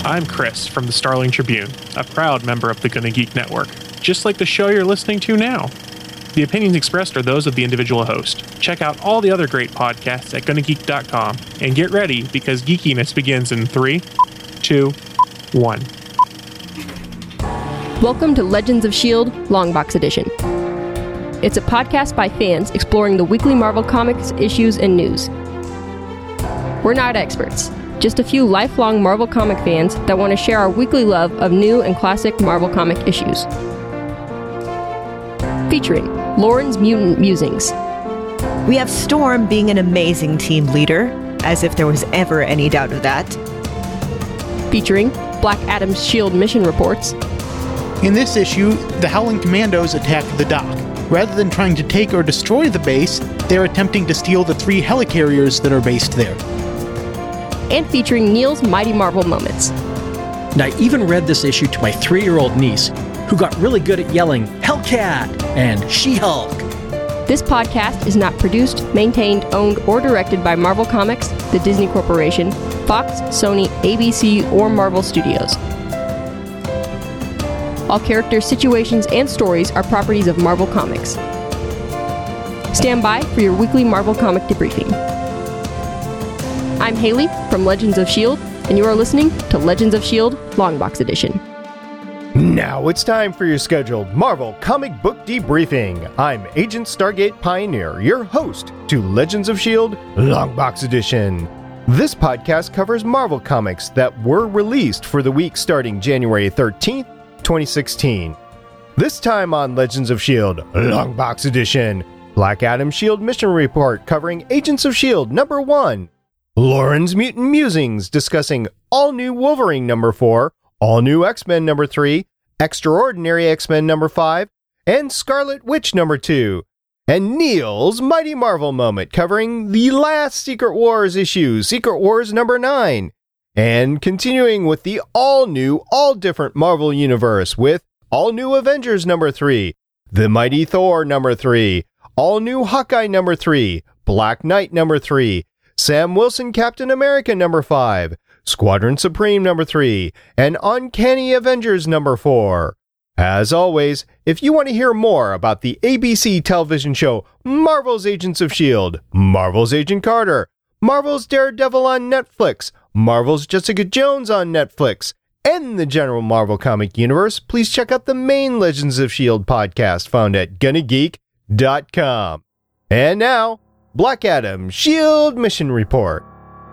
I'm Chris from the Starling Tribune, a proud member of the Gonna Geek Network, just like the show you're listening to now. The opinions expressed are those of the individual host. Check out all the other great podcasts at GonnaGeek.com, and get ready because geekiness begins in 3, 2, 1. Welcome to Legends of S.H.I.E.L.D. Longbox Edition. It's a podcast by fans exploring the weekly Marvel Comics issues and news. We're not experts, just a few lifelong Marvel comic fans that want to share our weekly love of new and classic Marvel comic issues. Featuring Lauren's Mutant Musings. We have Storm being an amazing team leader, as if there was ever any doubt of that. Featuring Black Adam's S.H.I.E.L.D. mission reports. In this issue, the Howling Commandos attack the dock. Rather than trying to take or destroy the base, they're attempting to steal the 3 helicarriers that are based there. And featuring Neil's Mighty Marvel moments. And I even read this issue to my 3-year-old niece, who got really good at yelling, Hellcat and She-Hulk. This podcast is not produced, maintained, owned, or directed by Marvel Comics, the Disney Corporation, Fox, Sony, ABC, or Marvel Studios. All characters, situations, and stories are properties of Marvel Comics. Stand by for your weekly Marvel comic debriefing. I'm Haley from Legends of S.H.I.E.L.D., and you are listening to Legends of S.H.I.E.L.D. Longbox Edition. Now it's time for your scheduled Marvel comic book debriefing. I'm Agent Stargate Pioneer, your host to Legends of S.H.I.E.L.D. Longbox Edition. This podcast covers Marvel comics that were released for the week starting January 13th, 2016. This time on Legends of S.H.I.E.L.D. Longbox Edition, Black Adam's S.H.I.E.L.D. mission report covering Agents of S.H.I.E.L.D. number 1, Lauren's Mutant Musings discussing All New Wolverine number 4, All New X-Men number 3, Extraordinary X-Men number 5, and Scarlet Witch number 2, and Neil's Mighty Marvel moment covering the last Secret Wars issue, Secret Wars number 9, and continuing with the all-new, all-different Marvel Universe with All New Avengers number 3, The Mighty Thor number 3, All New Hawkeye number 3, Black Knight number 3, Sam Wilson Captain America number 5, Squadron Supreme number 3, and Uncanny Avengers number 4. As always, if you want to hear more about the ABC television show Marvel's Agents of S.H.I.E.L.D., Marvel's Agent Carter, Marvel's Daredevil on Netflix, Marvel's Jessica Jones on Netflix, and the general Marvel comic universe, please check out the main Legends of S.H.I.E.L.D. podcast found at GonnaGeek.com. And now, Black Adam S.H.I.E.L.D. mission report.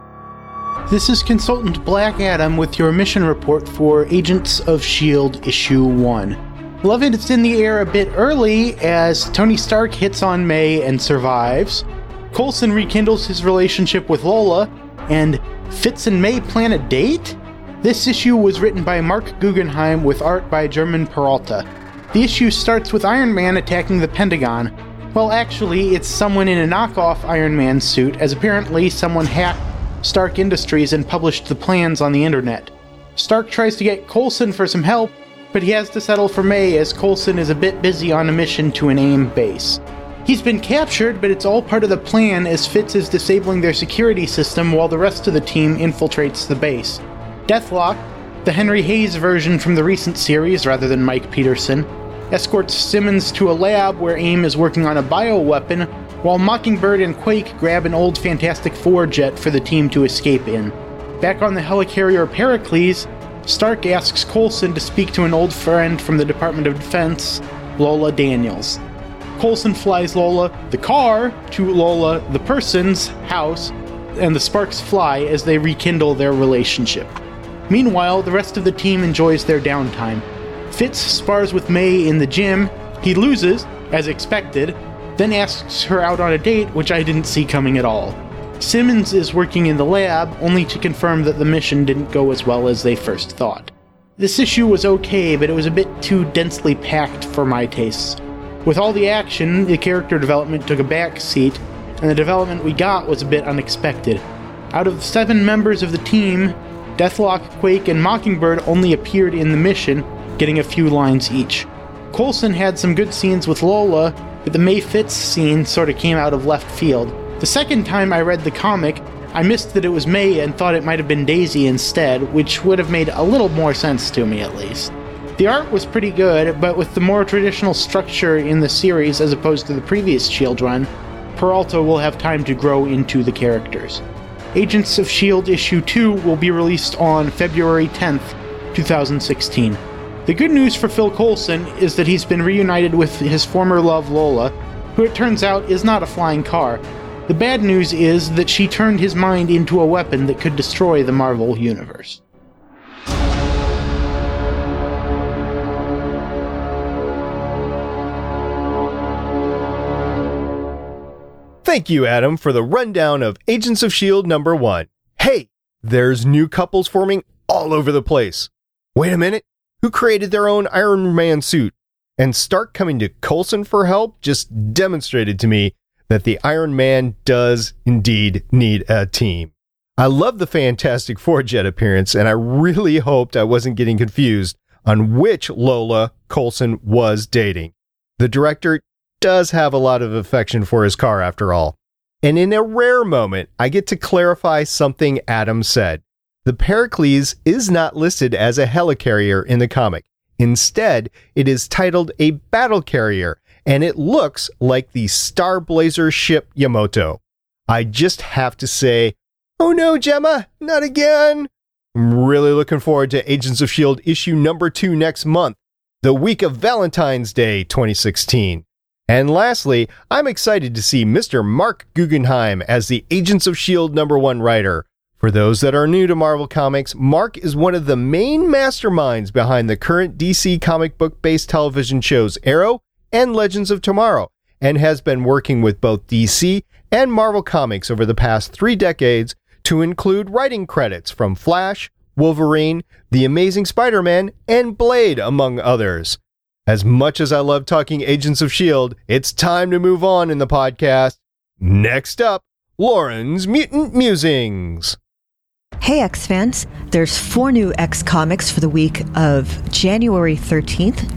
This is Consultant Black Adam with your mission report for Agents of S.H.I.E.L.D. issue 1. Love it, it's in the air a bit early as Tony Stark hits on May and survives. Coulson rekindles his relationship with Lola, and Fitz and May plan a date? This issue was written by Mark Guggenheim with art by German Peralta. The issue starts with Iron Man attacking the Pentagon. Well, actually, it's someone in a knockoff Iron Man suit, as apparently someone hacked Stark Industries and published the plans on the internet. Stark tries to get Coulson for some help, but he has to settle for May as Coulson is a bit busy on a mission to an AIM base. He's been captured, but it's all part of the plan as Fitz is disabling their security system while the rest of the team infiltrates the base. Deathlock, the Henry Hayes version from the recent series rather than Mike Peterson, escorts Simmons to a lab where AIM is working on a bioweapon, while Mockingbird and Quake grab an old Fantastic Four jet for the team to escape in. Back on the helicarrier Pericles, Stark asks Coulson to speak to an old friend from the Department of Defense, Lola Daniels. Coulson flies Lola, the car, to Lola, the person's, house, and the sparks fly as they rekindle their relationship. Meanwhile, the rest of the team enjoys their downtime. Fitz spars with May in the gym. He loses, as expected, then asks her out on a date, which I didn't see coming at all. Simmons is working in the lab, only to confirm that the mission didn't go as well as they first thought. This issue was okay, but it was a bit too densely packed for my tastes. With all the action, the character development took a back seat, and the development we got was a bit unexpected. Out of the 7 members of the team, Deathlock, Quake, and Mockingbird only appeared in the mission, getting a few lines each. Coulson had some good scenes with Lola, but the May Fitz scene sort of came out of left field. The second time I read the comic, I missed that it was May and thought it might have been Daisy instead, which would have made a little more sense to me at least. The art was pretty good, but with the more traditional structure in the series as opposed to the previous S.H.I.E.L.D. run, Peralta will have time to grow into the characters. Agents of S.H.I.E.L.D. issue 2 will be released on February 10th, 2016. The good news for Phil Coulson is that he's been reunited with his former love Lola, who it turns out is not a flying car. The bad news is that she turned his mind into a weapon that could destroy the Marvel Universe. Thank you, Adam, for the rundown of Agents of S.H.I.E.L.D. number 1. Hey, there's new couples forming all over the place. Wait a minute, who created their own Iron Man suit? And Stark coming to Coulson for help just demonstrated to me that the Iron Man does indeed need a team. I love the Fantastic Four jet appearance, and I really hoped I wasn't getting confused on which Lola Coulson was dating. The director does have a lot of affection for his car after all. And in a rare moment, I get to clarify something Adam said. The Pericles is not listed as a helicarrier in the comic. Instead, it is titled a battle carrier, and it looks like the Star Blazer ship Yamato. I just have to say, oh no, Gemma, not again. I'm really looking forward to Agents of S.H.I.E.L.D. issue number 2 next month, the week of Valentine's Day 2016. And lastly, I'm excited to see Mr. Mark Guggenheim as the Agents of S.H.I.E.L.D. number 1 writer. For those that are new to Marvel Comics, Mark is one of the main masterminds behind the current DC comic book-based television shows Arrow and Legends of Tomorrow, and has been working with both DC and Marvel Comics over the past 3 decades to include writing credits from Flash, Wolverine, The Amazing Spider-Man, and Blade, among others. As much as I love talking Agents of S.H.I.E.L.D., it's time to move on in the podcast. Next up, Lauren's Mutant Musings. Hey X-fans, there's 4 new X comics for the week of January 13th,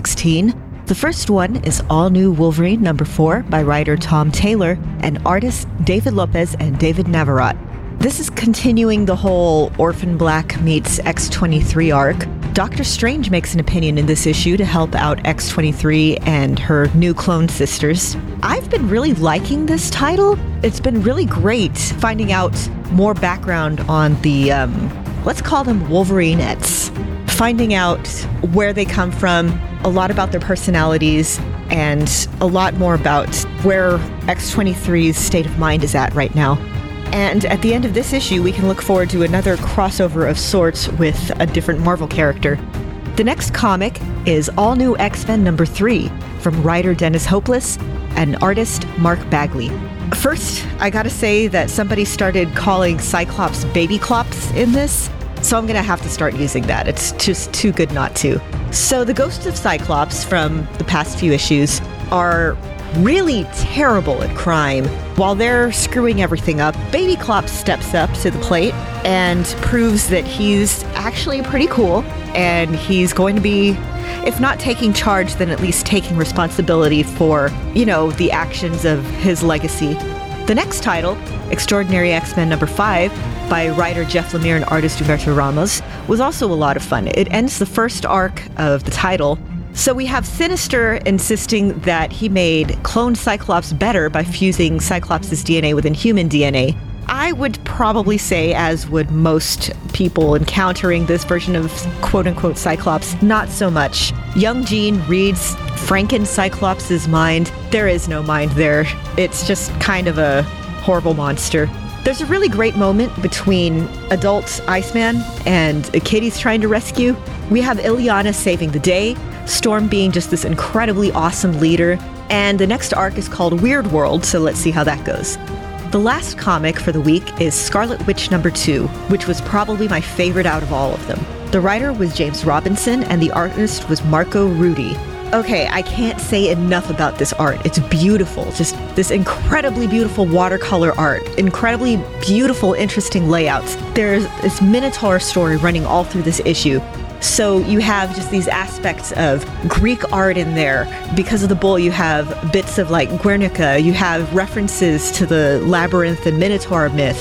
2016. The first one is All New Wolverine number 4 by writer Tom Taylor and artists David Lopez and David Navarrete. This is continuing the whole Orphan Black meets X-23 arc. Doctor Strange makes an opinion in this issue to help out X-23 and her new clone sisters. I've been really liking this title. It's been really great finding out more background on the, let's call them Wolverinettes. Finding out where they come from, a lot about their personalities, and a lot more about where X-23's state of mind is at right now. And at the end of this issue, we can look forward to another crossover of sorts with a different Marvel character. The next comic is All New X-Men number 3 from writer Dennis Hopeless and artist Mark Bagley. First, I gotta say that somebody started calling Cyclops Baby Clops in this, so I'm gonna have to start using that. It's just too good not to. So the ghosts of Cyclops from the past few issues are really terrible at crime. While they're screwing everything up, Baby Clops steps up to the plate and proves that he's actually pretty cool, and he's going to be, if not taking charge, then at least taking responsibility for, the actions of his legacy. The next title, Extraordinary X-Men number 5, by writer Jeff Lemire and artist Humberto Ramos, was also a lot of fun. It ends the first arc of the title. So we have Sinister insisting that he made clone Cyclops better by fusing Cyclops' DNA with human DNA. I would probably say, as would most people encountering this version of quote-unquote Cyclops, not so much. Young Jean reads Franken-Cyclops' mind. There is no mind there. It's just kind of a horrible monster. There's a really great moment between adult Iceman and a kid he's trying to rescue. We have Illyana saving the day, Storm being just this incredibly awesome leader, and the next arc is called Weird World, so let's see how that goes. The last comic for the week is Scarlet Witch number 2, which was probably my favorite out of all of them. The writer was James Robinson, and the artist was Marco Rudy. Okay, I can't say enough about this art. It's beautiful. Just this incredibly beautiful watercolor art. Incredibly beautiful, interesting layouts. There's this Minotaur story running all through this issue. So you have just these aspects of Greek art in there. Because of the bull, you have bits of like Guernica. You have references to the Labyrinth and Minotaur myth.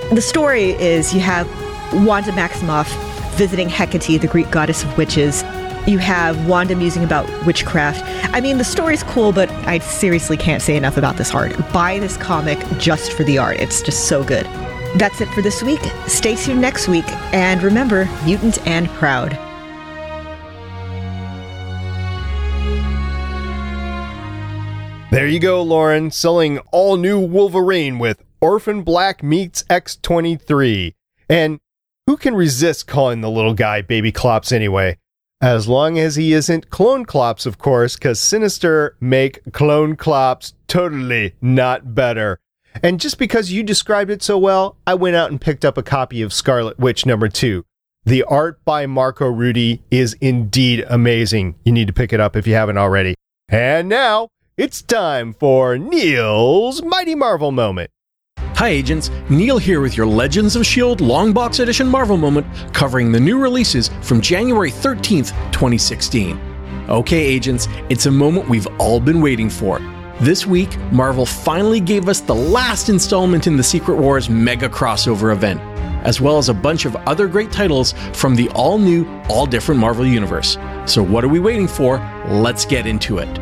The story is you have Wanda Maximoff visiting Hecate, the Greek goddess of witches. You have Wanda musing about witchcraft. I mean, the story's cool, but I seriously can't say enough about this art. Buy this comic just for the art. It's just so good. That's it for this week. Stay tuned next week. And remember, mutant and proud. There you go, Lauren, selling all new Wolverine with Orphan Black meets X-23. And who can resist calling the little guy Baby Clops anyway? As long as he isn't Clone Clops, of course, because Sinister make Clone Clops totally not better. And just because you described it so well, I went out and picked up a copy of Scarlet Witch #2. The art by Marco Rudy is indeed amazing. You need to pick it up if you haven't already. And now, it's time for Neil's Mighty Marvel Moment. Hi agents, Neil here with your Legends of S.H.I.E.L.D. Longbox Edition Marvel Moment covering the new releases from January 13th, 2016. Okay agents, it's a moment we've all been waiting for. This week, Marvel finally gave us the last installment in the Secret Wars mega crossover event, as well as a bunch of other great titles from the all-new, all-different Marvel Universe. So what are we waiting for? Let's get into it.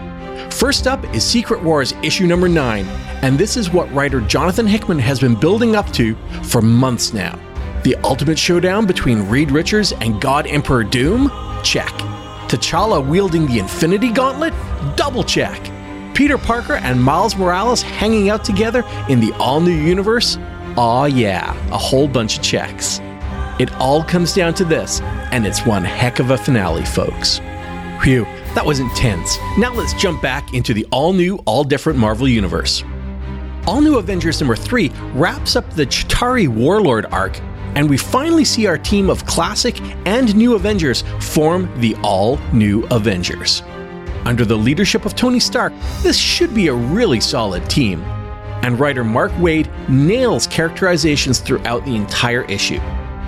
First up is Secret Wars issue number 9, and this is what writer Jonathan Hickman has been building up to for months now. The ultimate showdown between Reed Richards and God Emperor Doom? Check. T'Challa wielding the Infinity Gauntlet? Double check. Peter Parker and Miles Morales hanging out together in the all-new universe? Aw yeah, a whole bunch of checks. It all comes down to this, and it's one heck of a finale, folks. Phew, that was intense. Now let's jump back into the all-new, all-different Marvel Universe. All-New Avengers number 3 wraps up the Chitauri Warlord arc, and we finally see our team of classic and new Avengers form the All-New Avengers. Under the leadership of Tony Stark, this should be a really solid team. And writer Mark Waid nails characterizations throughout the entire issue.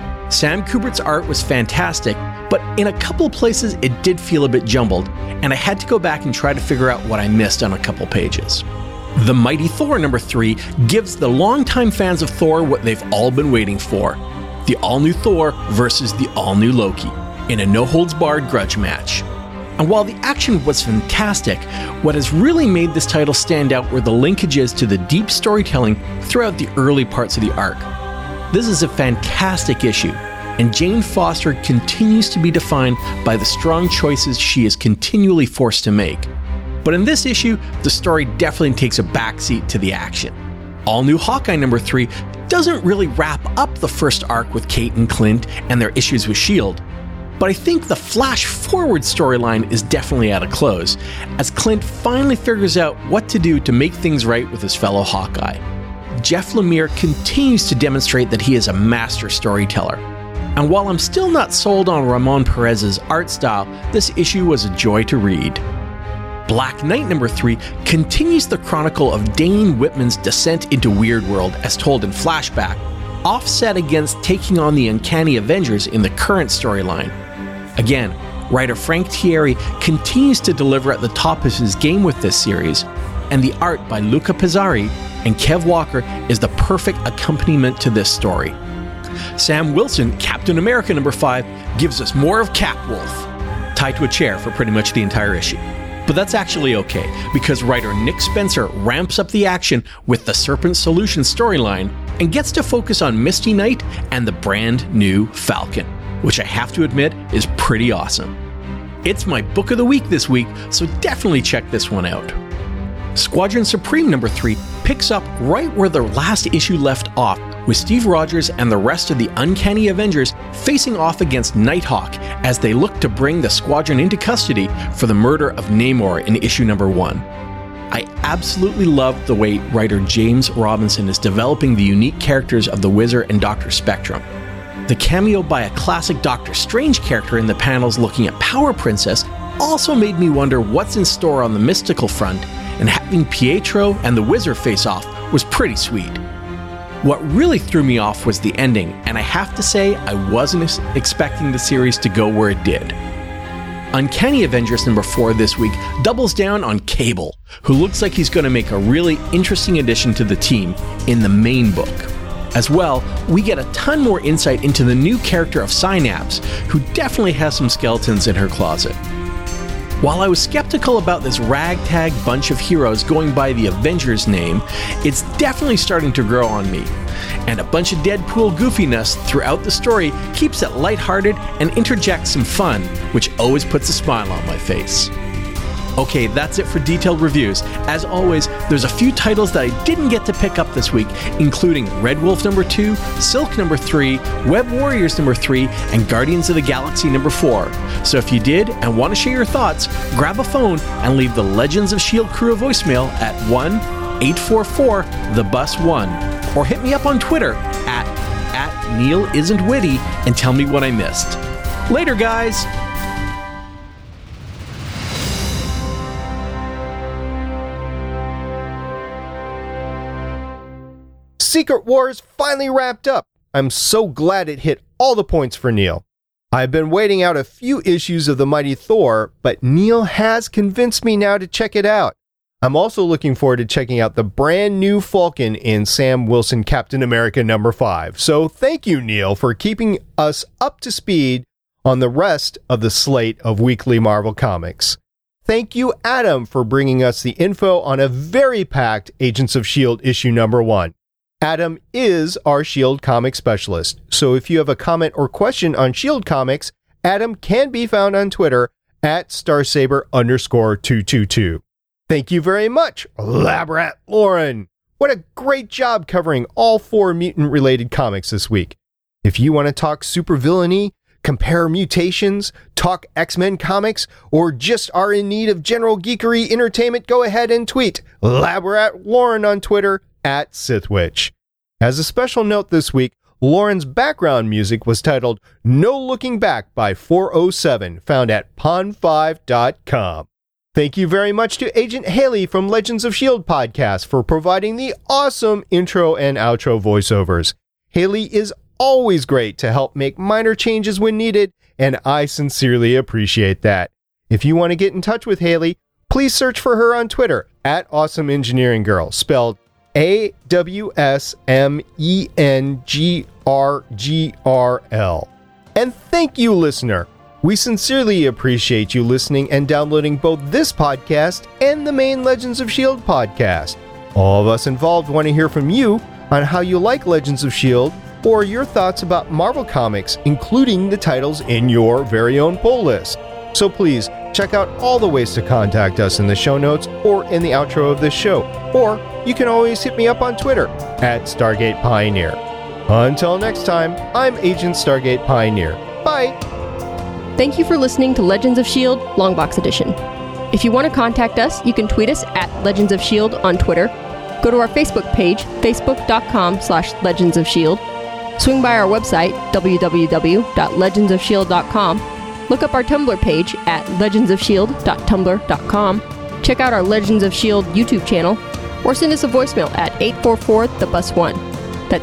Sam Kubert's art was fantastic, but in a couple places it did feel a bit jumbled, and I had to go back and try to figure out what I missed on a couple pages. The Mighty Thor number 3 gives the longtime fans of Thor what they've all been waiting for. The all-new Thor versus the all-new Loki, in a no-holds-barred grudge match. And while the action was fantastic, what has really made this title stand out were the linkages to the deep storytelling throughout the early parts of the arc. This is a fantastic issue, and Jane Foster continues to be defined by the strong choices she is continually forced to make. But in this issue, the story definitely takes a backseat to the action. All New Hawkeye number 3 doesn't really wrap up the first arc with Kate and Clint and their issues with S.H.I.E.L.D., but I think the Flash Forward storyline is definitely at a close, as Clint finally figures out what to do to make things right with his fellow Hawkeye. Jeff Lemire continues to demonstrate that he is a master storyteller. And while I'm still not sold on Ramon Perez's art style, this issue was a joy to read. Black Knight number 3 continues the chronicle of Dane Whitman's descent into Weird World as told in flashback, offset against taking on the Uncanny Avengers in the current storyline. Again, writer Frank Thierry continues to deliver at the top of his game with this series, and the art by Luca Pizzari and Kev Walker is the perfect accompaniment to this story. Sam Wilson, Captain America number 5, gives us more of Capwolf, tied to a chair for pretty much the entire issue. But that's actually okay, because writer Nick Spencer ramps up the action with the Serpent Solution storyline and gets to focus on Misty Knight and the brand new Falcon, which I have to admit is pretty awesome. It's my book of the week this week, so definitely check this one out. Squadron Supreme number 3 picks up right where the last issue left off, with Steve Rogers and the rest of the Uncanny Avengers facing off against Nighthawk as they look to bring the squadron into custody for the murder of Namor in issue number 1. I absolutely love the way writer James Robinson is developing the unique characters of the Wizard and Dr. Spectrum. The cameo by a classic Doctor Strange character in the panels looking at Power Princess also made me wonder what's in store on the mystical front, and having Pietro and the Wizard face off was pretty sweet. What really threw me off was the ending, and I have to say I wasn't expecting the series to go where it did. Uncanny Avengers number 4 this week doubles down on Cable, who looks like he's going to make a really interesting addition to the team in the main book. As well, we get a ton more insight into the new character of Synapse, who definitely has some skeletons in her closet. While I was skeptical about this ragtag bunch of heroes going by the Avengers name, it's definitely starting to grow on me. And a bunch of Deadpool goofiness throughout the story keeps it lighthearted and interjects some fun, which always puts a smile on my face. Okay, that's it for detailed reviews. As always, there's a few titles that I didn't get to pick up this week, including Red Wolf number 2, Silk number 3, Web Warriors number 3, and Guardians of the Galaxy number 4. So if you did and want to share your thoughts, grab a phone and leave the Legends of S.H.I.E.L.D. crew a voicemail at 1-844-THE-BUS-1, or hit me up on Twitter at @NeilIsn'tWitty and tell me what I missed. Later, guys! Secret Wars finally wrapped up. I'm so glad it hit all the points for Neil. I've been waiting out a few issues of the Mighty Thor, but Neil has convinced me now to check it out. I'm also looking forward to checking out the brand new Falcon in Sam Wilson Captain America number 5. So thank you, Neil, for keeping us up to speed on the rest of the slate of weekly Marvel comics. Thank you, Adam, for bringing us the info on a very packed Agents of S.H.I.E.L.D. issue number 1. Adam is our S.H.I.E.L.D. comic specialist, so if you have a comment or question on S.H.I.E.L.D. comics, Adam can be found on Twitter at @StarSaber_222. Thank you very much, Lab Rat Lauren. What a great job covering all 4 mutant-related comics this week. If you want to talk supervillainy, compare mutations, talk X-Men comics, or just are in need of general geekery entertainment, go ahead and tweet Lab Rat Lauren on Twitter at Sithwitch. As a special note this week, Lauren's background music was titled No Looking Back by 407, found at pond5.com. Thank you very much to Agent Haley from Legends of S.H.I.E.L.D. podcast for providing the awesome intro and outro voiceovers. Haley is always great to help make minor changes when needed, and I sincerely appreciate that. If you want to get in touch with Haley, please search for her on Twitter at Awesome Engineering Girl, spelled AWSMENGRGRL. And thank you, listener. We sincerely appreciate you listening and downloading both this podcast and the main Legends of S.H.I.E.L.D. podcast. All of us involved want to hear from you on how you like Legends of S.H.I.E.L.D. or your thoughts about Marvel Comics, including the titles in your very own pull list. So please, check out all the ways to contact us in the show notes or in the outro of this show. Or you can always hit me up on Twitter at Stargate Pioneer. Until next time, I'm Agent Stargate Pioneer. Bye! Thank you for listening to Legends of S.H.I.E.L.D. Longbox Edition. If you want to contact us, you can tweet us at Legends of S.H.I.E.L.D. on Twitter, go to our Facebook page, facebook.com/legendsofshield, swing by our website, www.legendsofshield.com, look up our Tumblr page at legendsofshield.tumblr.com, check out our Legends of S.H.I.E.L.D. YouTube channel, or send us a voicemail at 844-THE-BUS-1. That's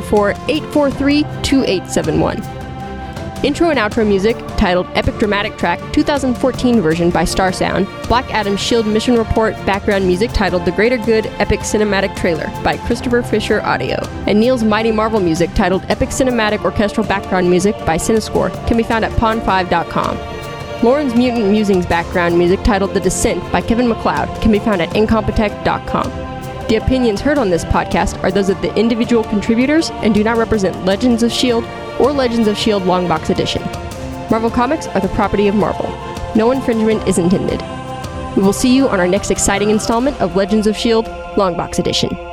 844-843-2871. Intro and outro music, titled Epic Dramatic Track 2014 version by Star Sound. Black Adam S.H.I.E.L.D. Mission Report background music titled The Greater Good Epic Cinematic Trailer by Christopher Fisher Audio. And Neil's Mighty Marvel music titled Epic Cinematic Orchestral Background Music by Cinescore can be found at pond5.com. Lauren's Mutant Musings background music titled The Descent by Kevin MacLeod can be found at incompetech.com. The opinions heard on this podcast are those of the individual contributors and do not represent Legends of S.H.I.E.L.D. or Legends of S.H.I.E.L.D. Longbox Edition. Marvel Comics are the property of Marvel. No infringement is intended. We will see you on our next exciting installment of Legends of S.H.I.E.L.D. Longbox Edition.